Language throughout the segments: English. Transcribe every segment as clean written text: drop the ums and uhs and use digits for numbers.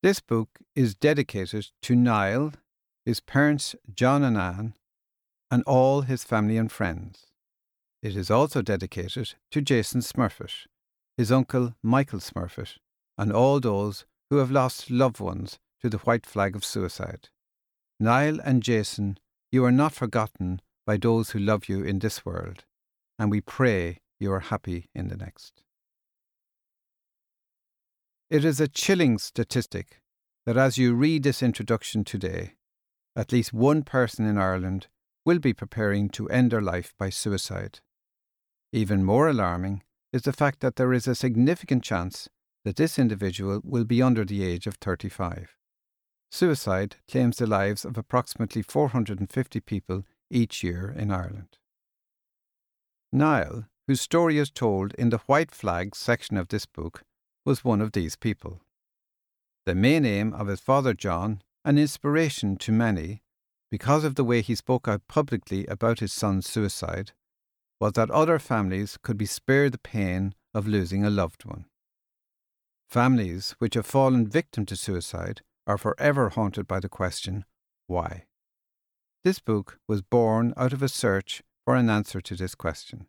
This book is dedicated to Niall, his parents John and Anne, and all his family and friends. It is also dedicated to Jason Smurfit, his uncle Michael Smurfit, and all those who have lost loved ones to the white flag of suicide. Niall and Jason, you are not forgotten by those who love you in this world, and we pray you are happy in the next. It is a chilling statistic that as you read this introduction today, at least one person in Ireland will be preparing to end their life by suicide. Even more alarming is the fact that there is a significant chance that this individual will be under the age of 35. Suicide claims the lives of approximately 450 people each year in Ireland. Niall, whose story is told in the White Flag section of this book, was one of these people. The main aim of his father John, an inspiration to many, because of the way he spoke out publicly about his son's suicide, was that other families could be spared the pain of losing a loved one. Families which have fallen victim to suicide are forever haunted by the question, why? This book was born out of a search for an answer to this question.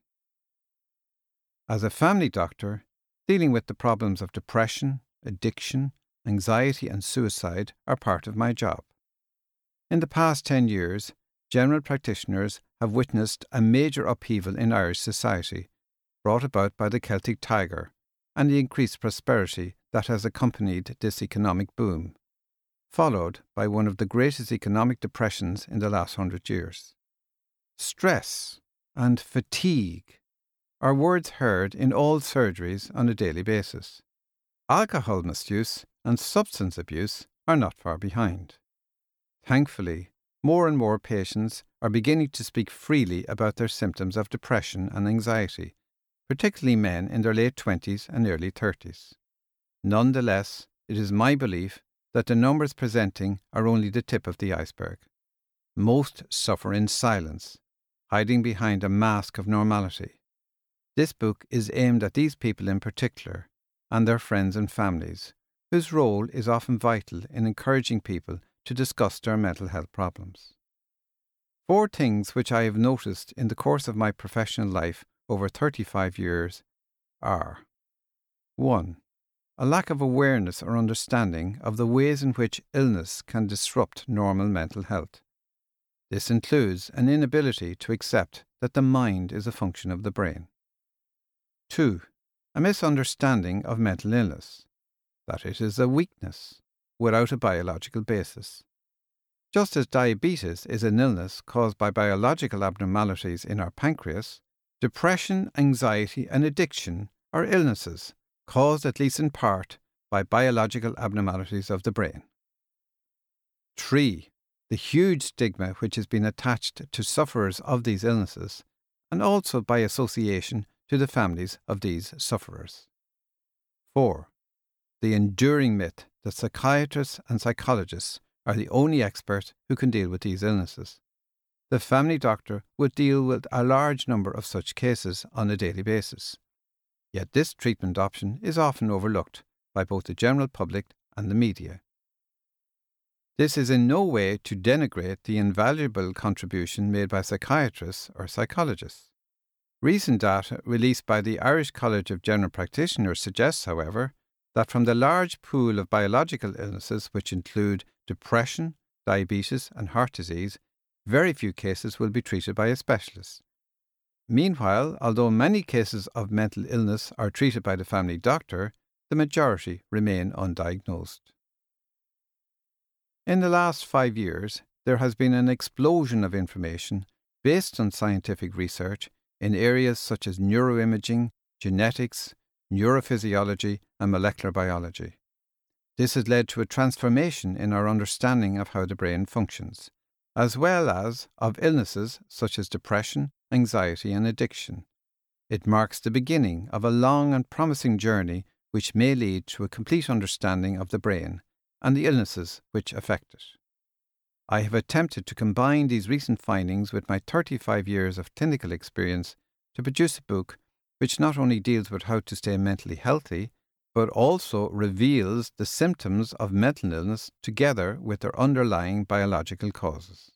As a family doctor, dealing with the problems of depression, addiction, anxiety and suicide are part of my job. In the past 10 years, general practitioners have witnessed a major upheaval in Irish society, brought about by the Celtic Tiger and the increased prosperity that has accompanied this economic boom, followed by one of the greatest economic depressions in the last 100 years. Stress and fatigue are words heard in all surgeries on a daily basis. Alcohol misuse and substance abuse are not far behind. Thankfully, more and more patients are beginning to speak freely about their symptoms of depression and anxiety, particularly men in their late 20s and early 30s. Nonetheless, it is my belief that the numbers presenting are only the tip of the iceberg. Most suffer in silence, hiding behind a mask of normality. This book is aimed at these people in particular, and their friends and families, whose role is often vital in encouraging people to discuss their mental health problems. 4 things which I have noticed in the course of my professional life over 35 years are: 1. A lack of awareness or understanding of the ways in which illness can disrupt normal mental health. This includes an inability to accept that the mind is a function of the brain. 2. A misunderstanding of mental illness, that it is a weakness without a biological basis. Just as diabetes is an illness caused by biological abnormalities in our pancreas, depression, anxiety, and addiction are illnesses caused at least in part by biological abnormalities of the brain. 3. The huge stigma which has been attached to sufferers of these illnesses, and also by association to the families of these sufferers. 4. The enduring myth that psychiatrists and psychologists are the only experts who can deal with these illnesses. The family doctor would deal with a large number of such cases on a daily basis. Yet this treatment option is often overlooked by both the general public and the media. This is in no way to denigrate the invaluable contribution made by psychiatrists or psychologists. Recent data released by the Irish College of General Practitioners suggests, however, that from the large pool of biological illnesses which include depression, diabetes and heart disease, very few cases will be treated by a specialist. Meanwhile, although many cases of mental illness are treated by the family doctor, the majority remain undiagnosed. In the last 5 years, there has been an explosion of information based on scientific research in areas such as neuroimaging, genetics, neurophysiology, and molecular biology. This has led to a transformation in our understanding of how the brain functions, as well as of illnesses such as depression, anxiety, and addiction. It marks the beginning of a long and promising journey which may lead to a complete understanding of the brain and the illnesses which affect it. I have attempted to combine these recent findings with my 35 years of clinical experience to produce a book which not only deals with how to stay mentally healthy, but also reveals the symptoms of mental illness together with their underlying biological causes.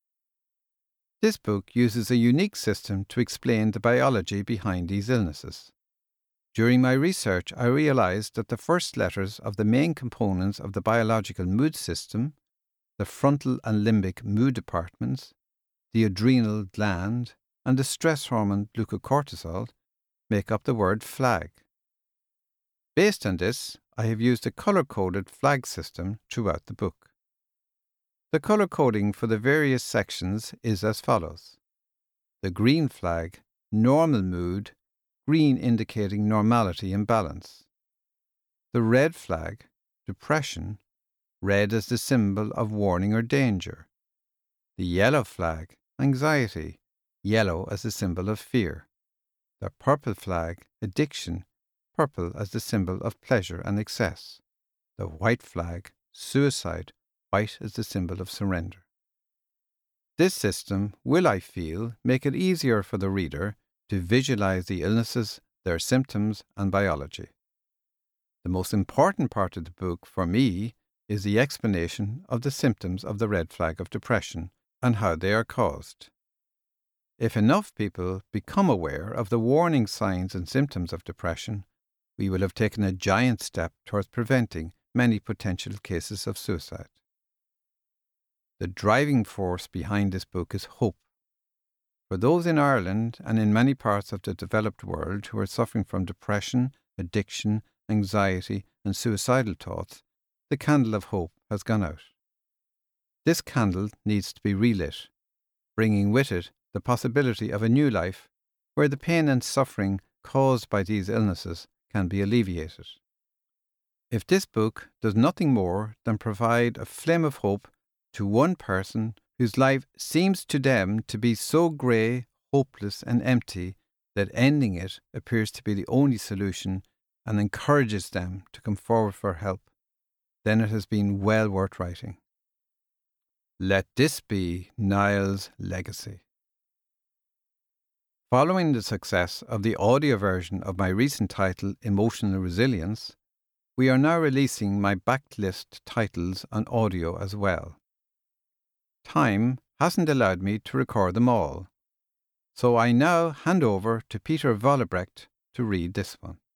This book uses a unique system to explain the biology behind these illnesses. During my research, I realized that the first letters of the main components of the biological mood system, the frontal and limbic mood departments, the adrenal gland, and the stress hormone glucocortisol, make up the word flag. Based on this, I have used a color-coded flag system throughout the book. The color coding for the various sections is as follows. The green flag, normal mood, green indicating normality and balance. The red flag, depression, red as the symbol of warning or danger. The yellow flag, anxiety, yellow as the symbol of fear. The purple flag, addiction, purple as the symbol of pleasure and excess. The white flag, suicide, white as the symbol of surrender. This system will, I feel, make it easier for the reader to visualize the illnesses, their symptoms, and biology. The most important part of the book for me is the explanation of the symptoms of the red flag of depression and how they are caused. If enough people become aware of the warning signs and symptoms of depression, we will have taken a giant step towards preventing many potential cases of suicide. The driving force behind this book is hope. For those in Ireland and in many parts of the developed world who are suffering from depression, addiction, anxiety, and suicidal thoughts, the candle of hope has gone out. This candle needs to be relit, bringing with it the possibility of a new life where the pain and suffering caused by these illnesses can be alleviated. If this book does nothing more than provide a flame of hope to one person whose life seems to them to be so grey, hopeless and empty that ending it appears to be the only solution and encourages them to come forward for help, then it has been well worth writing. Let this be Niall's legacy. Following the success of the audio version of my recent title, Emotional Resilience, we are now releasing my backlist titles on audio as well. Time hasn't allowed me to record them all, so I now hand over to Peter Vollebrecht to read this one.